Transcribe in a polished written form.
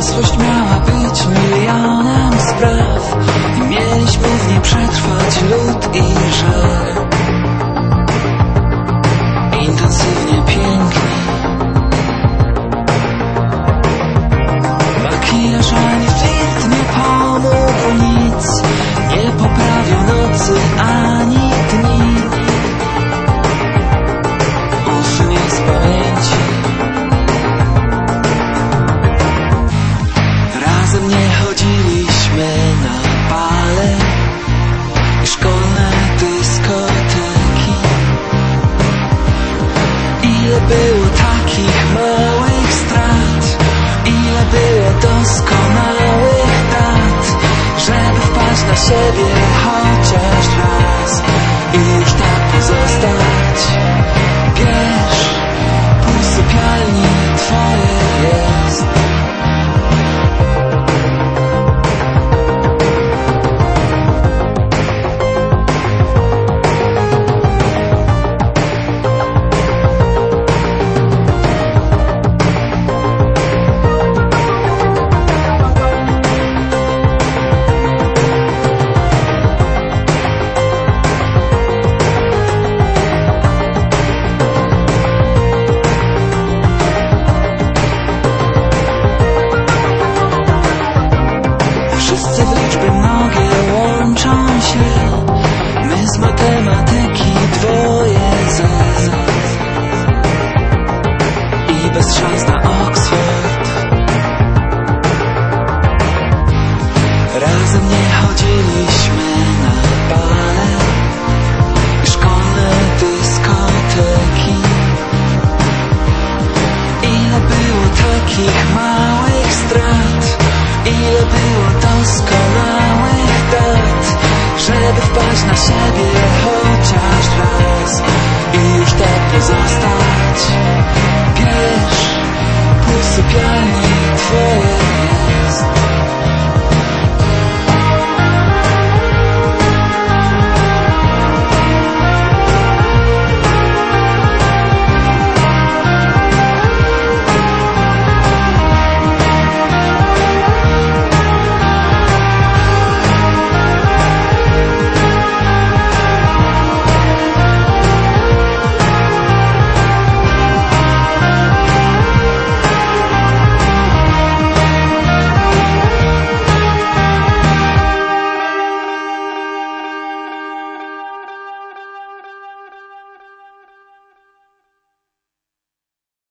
Dorosłość miała być milionem spraw i mieliśmy w niej przetrwać lód i żar. Intensywnie piękni, makijaż ani flirt nie pomógł nic, nie poprawił nocy ani dni. Usunie z pamięci. Razem nie chodziliśmy na bale i szkolne dyskoteki. Ile było takich małych strat, ile było doskonałych dat, żeby wpaść na siebie chociaż raz i już tak pozostać. Wiesz, pół sypialni twoje jest. Wszyscy w liczby mnogie łączą się, my z matematyki dwoje z i bez szans na Oxford. Razem nie chodziliśmy na bale i szkolne dyskoteki. Ile było takich małych strat, ile było doskonałych dat, żeby wpaść na siebie chociaż raz.